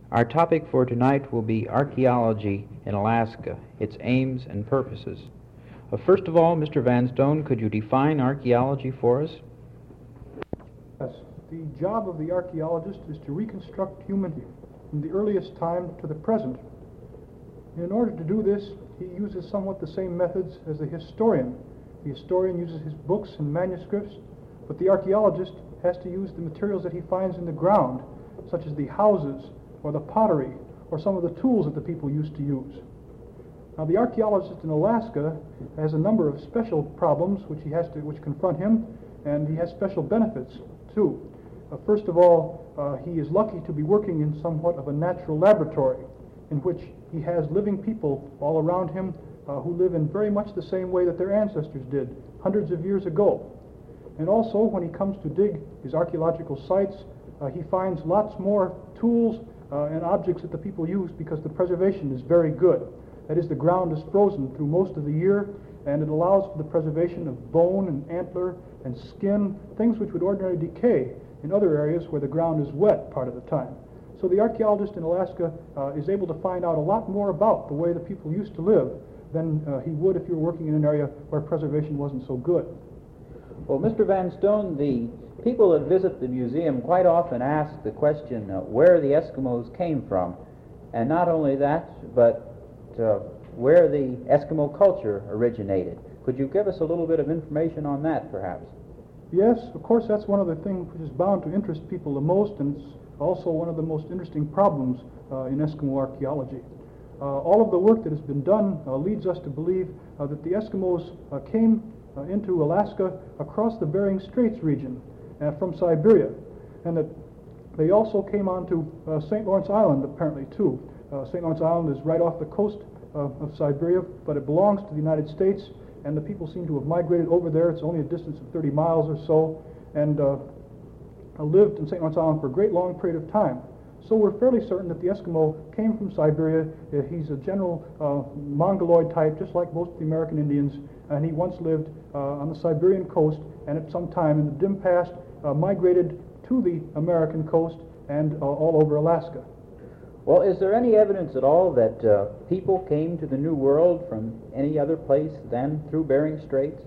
Our topic for tonight will be archaeology in Alaska, its aims and purposes. First of all, Mr. Vanstone, could you define archaeology for us? Yes. The job of the archaeologist is to reconstruct humanity from the earliest time to the present. In order to do this, he uses somewhat the same methods as the historian. The historian uses his books and manuscripts, but the archaeologist has to use the materials that he finds in the ground, such as the houses or the pottery or some of the tools that the people used to use. Now, the archaeologist in Alaska has a number of special problems which confront him, and he has special benefits too. First of all, he is lucky to be working in somewhat of a natural laboratory in which he has living people all around him who live in very much the same way that their ancestors did hundreds of years ago. And also, when he comes to dig his archaeological sites, he finds lots more tools and objects that the people use because the preservation is very good. That is, the ground is frozen through most of the year, and it allows for the preservation of bone and antler and skin, things which would ordinarily decay in other areas where the ground is wet part of the time. So the archaeologist in Alaska is able to find out a lot more about the way the people used to live than he would if you were working in an area where preservation wasn't so good. Well, Mr. Vanstone, the people that visit the museum quite often ask the question where the Eskimos came from, and not only that, but where the Eskimo culture originated. Could you give us a little bit of information on that, perhaps? Yes, of course, that's one of the things which is bound to interest people the most, and it's also one of the most interesting problems in Eskimo archaeology. All of the work that has been done leads us to believe that the Eskimos came into Alaska across the Bering Straits region from Siberia, and that they also came onto St. Lawrence Island, apparently, too. St. Lawrence Island is right off the coast of Siberia, but it belongs to the United States, and the people seem to have migrated over there. It's only a distance of 30 miles or so, and lived in St. Lawrence Island for a great long period of time. So we're fairly certain that the Eskimo came from Siberia. He's a general Mongoloid type, just like most of the American Indians, and he once lived on the Siberian coast, and at some time in the dim past migrated to the American coast and all over Alaska. Well, is there any evidence at all that people came to the New World from any other place than through Bering Straits?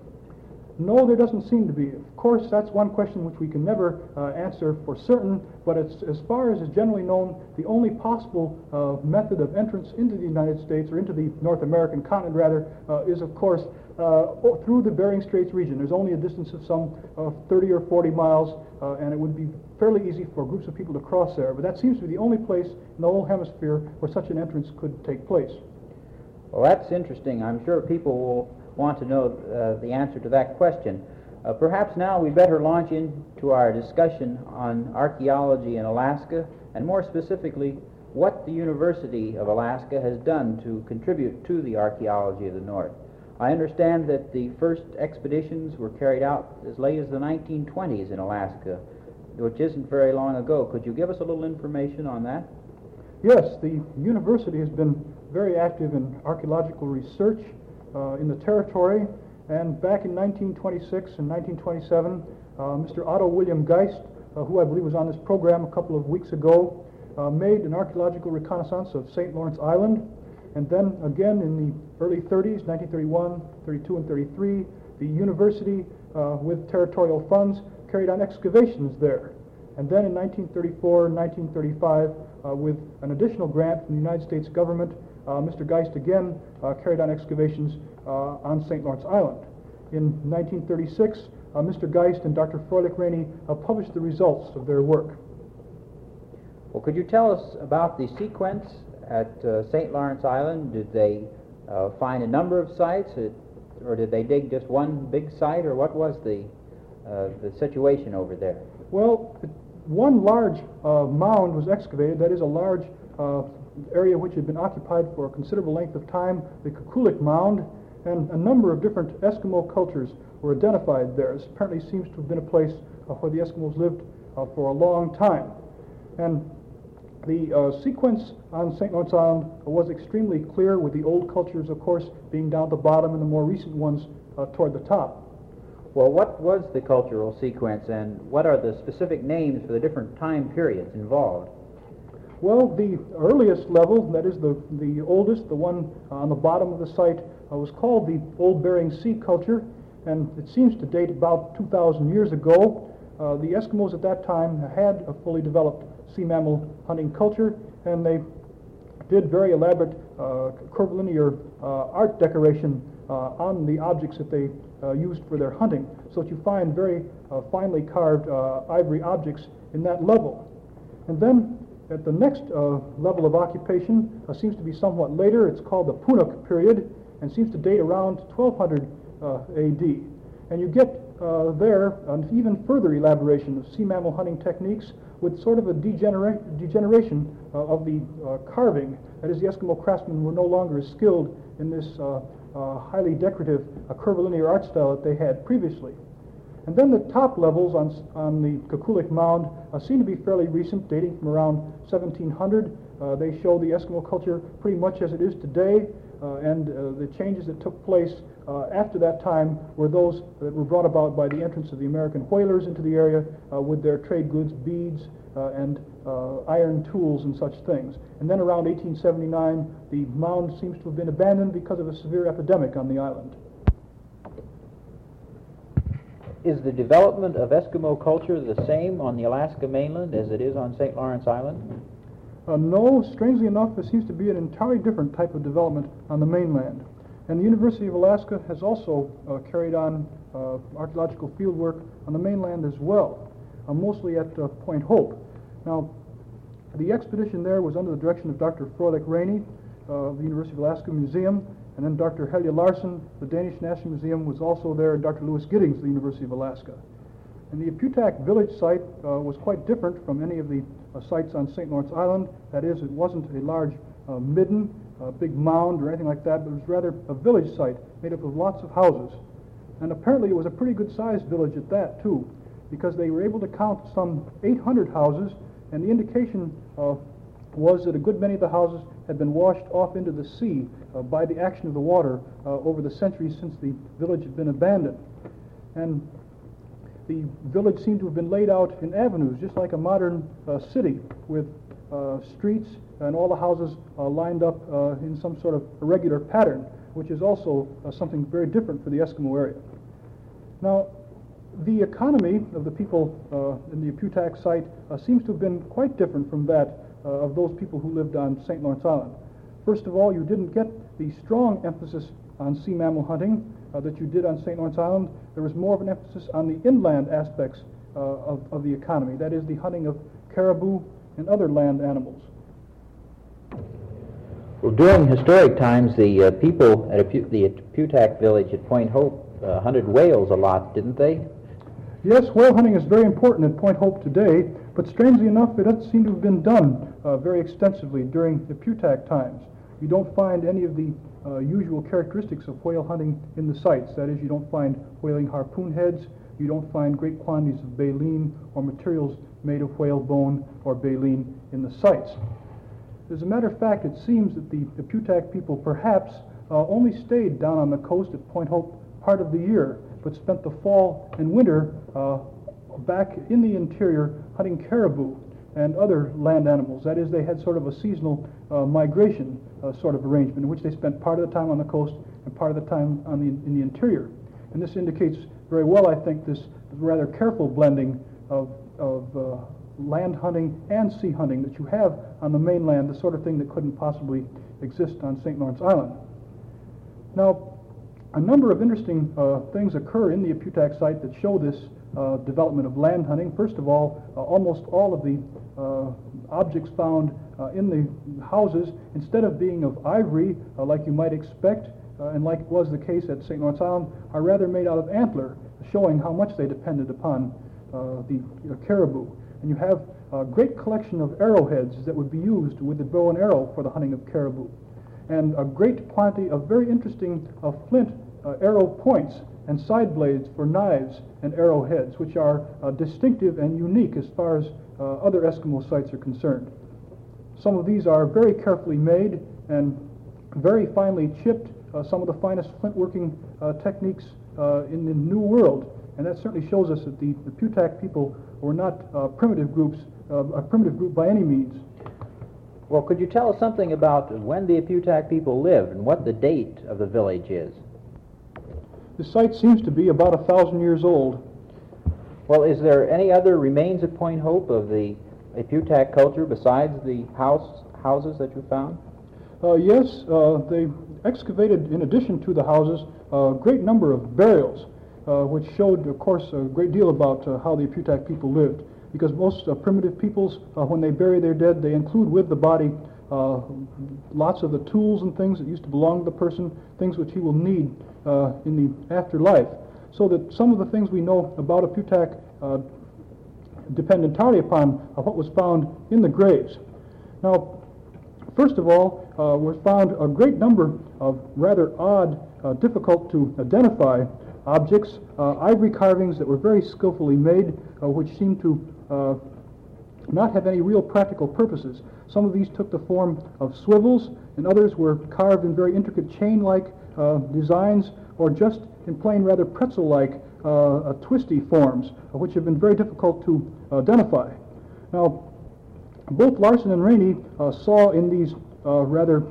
No, there doesn't seem to be. Of course, that's one question which we can never answer for certain, but it's, as far as is generally known, the only possible method of entrance into the United States, or into the North American continent rather, is of course through the Bering Straits region. There's only a distance of some 30 or 40 miles, and it would be fairly easy for groups of people to cross there, but that seems to be the only place in the whole hemisphere where such an entrance could take place. Well, that's interesting. I'm sure people will want to know the answer to that question. Perhaps now we better launch into our discussion on archaeology in Alaska, and more specifically, what the University of Alaska has done to contribute to the archaeology of the North. I understand that the first expeditions were carried out as late as the 1920s in Alaska, which isn't very long ago. Could you give us a little information on that? Yes, the university has been very active in archaeological research in the territory, and back in 1926 and 1927, Mr. Otto William Geist, who I believe was on this program a couple of weeks ago, made an archaeological reconnaissance of St. Lawrence Island, and then again in the early 30s, 1931, 32, and 33, the university, with territorial funds, carried on excavations there. And then in 1934 and 1935, with an additional grant from the United States government, Mr. Geist again carried on excavations on St. Lawrence Island. In 1936, Mr. Geist and Dr. Froelich Rainey published the results of their work. Well, could you tell us about the sequence at St. Lawrence Island? Did they find a number of sites, or did they dig just one big site, or what was the situation over there? Well, one large mound was excavated, that is a large area which had been occupied for a considerable length of time, the Kukulik Mound, and a number of different Eskimo cultures were identified there. This apparently seems to have been a place where the Eskimos lived for a long time. And the sequence on St. Lawrence Island was extremely clear, with the old cultures, of course, being down at the bottom and the more recent ones toward the top. Well, what was the cultural sequence, and what are the specific names for the different time periods involved? Well, the earliest level, that is the oldest, the one on the bottom of the site, was called the Old Bering Sea culture, and it seems to date about 2,000 years ago. The Eskimos at that time had a fully developed sea mammal hunting culture, and they did very elaborate curvilinear art decoration on the objects that they used for their hunting, so that you find very finely carved ivory objects in that level. And then at the next level of occupation seems to be somewhat later. It's called the Punuk period and seems to date around 1200 AD. And you get there an even further elaboration of sea mammal hunting techniques with sort of a degeneration of the carving. That is, the Eskimo craftsmen were no longer as skilled in this highly decorative curvilinear art style that they had previously. And then the top levels on the Kukulik Mound seem to be fairly recent, dating from around 1700. They show the Eskimo culture pretty much as it is today, and the changes that took place after that time were those that were brought about by the entrance of the American whalers into the area with their trade goods, beads, and iron tools and such things. And then around 1879, the mound seems to have been abandoned because of a severe epidemic on the island. Is the development of Eskimo culture the same on the Alaska mainland as it is on St. Lawrence Island? No, strangely enough, there seems to be an entirely different type of development on the mainland. And the University of Alaska has also carried on archaeological field work on the mainland as well, mostly at Point Hope. Now, the expedition there was under the direction of Dr. Froelich Rainey of the University of Alaska Museum, and then Dr. Helge Larsen, the Danish National Museum, was also there, and Dr. Louis Giddings of the University of Alaska. And the Aputak village site was quite different from any of the sites on St. Lawrence Island. That is, it wasn't a large midden, big mound or anything like that, but it was rather a village site made up of lots of houses. And apparently it was a pretty good-sized village at that, too, because they were able to count some 800 houses, and the indication was that a good many of the houses had been washed off into the sea by the action of the water over the centuries since the village had been abandoned. And the village seemed to have been laid out in avenues, just like a modern city, with streets and all the houses lined up in some sort of irregular pattern, which is also something very different for the Eskimo area. Now, the economy of the people in the Aputak site seems to have been quite different from that of those people who lived on St. Lawrence Island. First of all, you didn't get the strong emphasis on sea mammal hunting that you did on St. Lawrence Island. There was more of an emphasis on the inland aspects of the economy, that is, the hunting of caribou and other land animals. Well, during historic times, the people at the Aputak village at Point Hope hunted whales a lot, didn't they? Yes, whale hunting is very important at Point Hope today, but strangely enough, it doesn't seem to have been done very extensively during the Aputak times. You don't find any of the usual characteristics of whale hunting in the sites. That is, you don't find whaling harpoon heads, you don't find great quantities of baleen or materials made of whale bone or baleen in the sites. As a matter of fact, it seems that the Aputak people perhaps only stayed down on the coast at Point Hope part of the year, but spent the fall and winter back in the interior hunting caribou and other land animals. That is, they had sort of a seasonal migration sort of arrangement in which they spent part of the time on the coast and part of the time in the interior. And this indicates very well, I think, this rather careful blending of land hunting and sea hunting that you have on the mainland, the sort of thing that couldn't possibly exist on St. Lawrence Island. Now, a number of interesting things occur in the Aputak site that show this development of land hunting. First of all, almost all of the objects found in the houses, instead of being of ivory, like you might expect, and like was the case at St. Lawrence Island, are rather made out of antler, showing how much they depended upon the caribou. And you have a great collection of arrowheads that would be used with the bow and arrow for the hunting of caribou, and a great quantity of very interesting flint arrow points and side blades for knives and arrowheads, which are distinctive and unique as far as other Eskimo sites are concerned. Some of these are very carefully made and very finely chipped, some of the finest flint working techniques in the New World, and that certainly shows us that the Aputak people were not primitive groups, a primitive group by any means. Well, could you tell us something about when the Eputac people lived and what the date of the village is? The site seems to be about 1,000 years old. Well, is there any other remains at Point Hope of the Eputac culture besides the houses that you found? Yes, they excavated, in addition to the houses, a great number of burials, which showed, of course, a great deal about how the Eputac people lived. Because most primitive peoples, when they bury their dead, they include with the body lots of the tools and things that used to belong to the person, things which he will need in the afterlife. So that some of the things we know about Eputac depend entirely upon what was found in the graves. Now, first of all, was found a great number of rather odd, difficult to identify objects, ivory carvings that were very skillfully made, which seemed to not have any real practical purposes. Some of these took the form of swivels, and others were carved in very intricate chain-like designs, or just in plain, rather pretzel-like twisty forms, which have been very difficult to identify. Now, both Larson and Rainey saw in these rather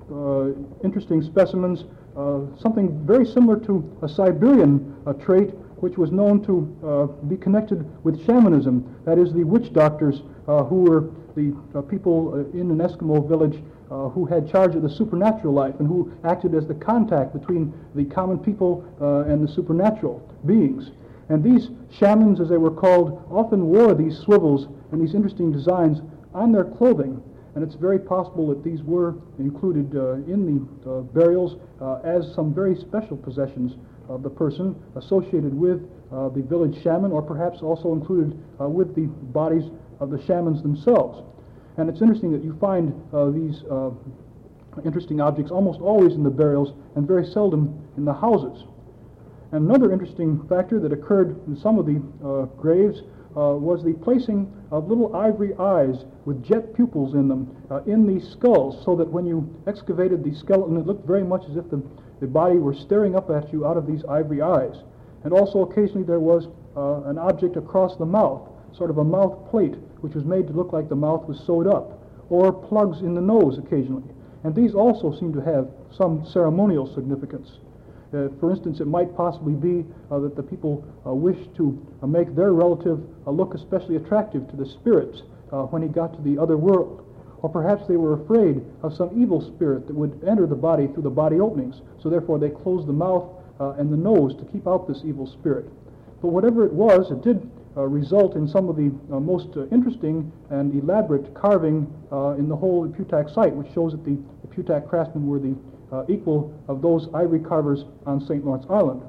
interesting specimens something very similar to a Siberian trait, which was known to be connected with shamanism. That is, the witch doctors who were the people in an Eskimo village who had charge of the supernatural life and who acted as the contact between the common people and the supernatural beings. And these shamans, as they were called, often wore these swivels and these interesting designs on their clothing. And it's very possible that these were included in the burials as some very special possessions of the person associated with the village shaman, or perhaps also included with the bodies of the shamans themselves. And it's interesting that you find these interesting objects almost always in the burials and very seldom in the houses. And another interesting factor that occurred in some of the graves was the placing of little ivory eyes with jet pupils in them in these skulls, so that when you excavated the skeleton, it looked very much as if the body were staring up at you out of these ivory eyes. And also occasionally there was an object across the mouth, sort of a mouth plate, which was made to look like the mouth was sewed up, or plugs in the nose occasionally. And these also seem to have some ceremonial significance. For instance, it might possibly be that the people wished to make their relative look especially attractive to the spirits when he got to the other world. Or perhaps they were afraid of some evil spirit that would enter the body through the body openings, so therefore they closed the mouth and the nose to keep out this evil spirit. But whatever it was, it did result in some of the most interesting and elaborate carving in the whole Eputac site, which shows that the Eputac craftsmen were the equal of those ivory carvers on St. Lawrence Island.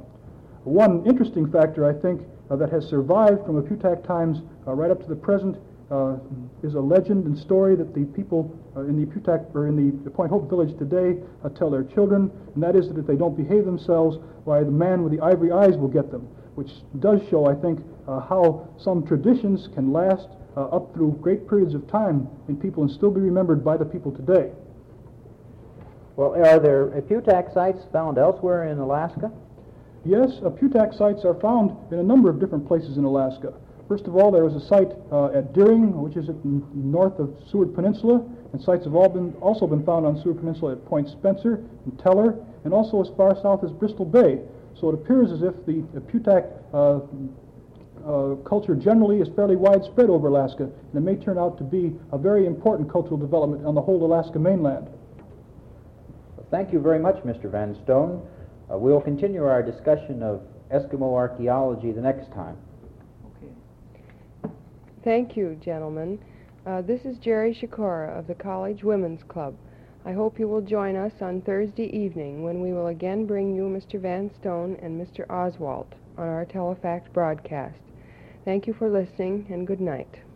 One interesting factor, I think, that has survived from Eputac times right up to the present is a legend and story that the people in the Eputac, or in the Point Hope village today, tell their children, and that is that if they don't behave themselves, why the man with the ivory eyes will get them, which does show, I think, how some traditions can last up through great periods of time in people and still be remembered by the people today. Well, are there Eputac sites found elsewhere in Alaska? Yes, Eputac sites are found in a number of different places in Alaska. First of all, there is a site at Deering, which is north of Seward Peninsula, and sites have also been found on Seward Peninsula at Point Spencer and Teller, and also as far south as Bristol Bay. So it appears as if the Eputac culture generally is fairly widespread over Alaska, and it may turn out to be a very important cultural development on the whole Alaska mainland. Thank you very much, Mr. Van Stone. We'll continue our discussion of Eskimo archaeology the next time. Okay. Thank you, gentlemen. This is Jerry Shikora of the College Women's Club. I hope you will join us on Thursday evening when we will again bring you Mr. Van Stone and Mr. Oswalt on our Telefact broadcast. Thank you for listening, and good night.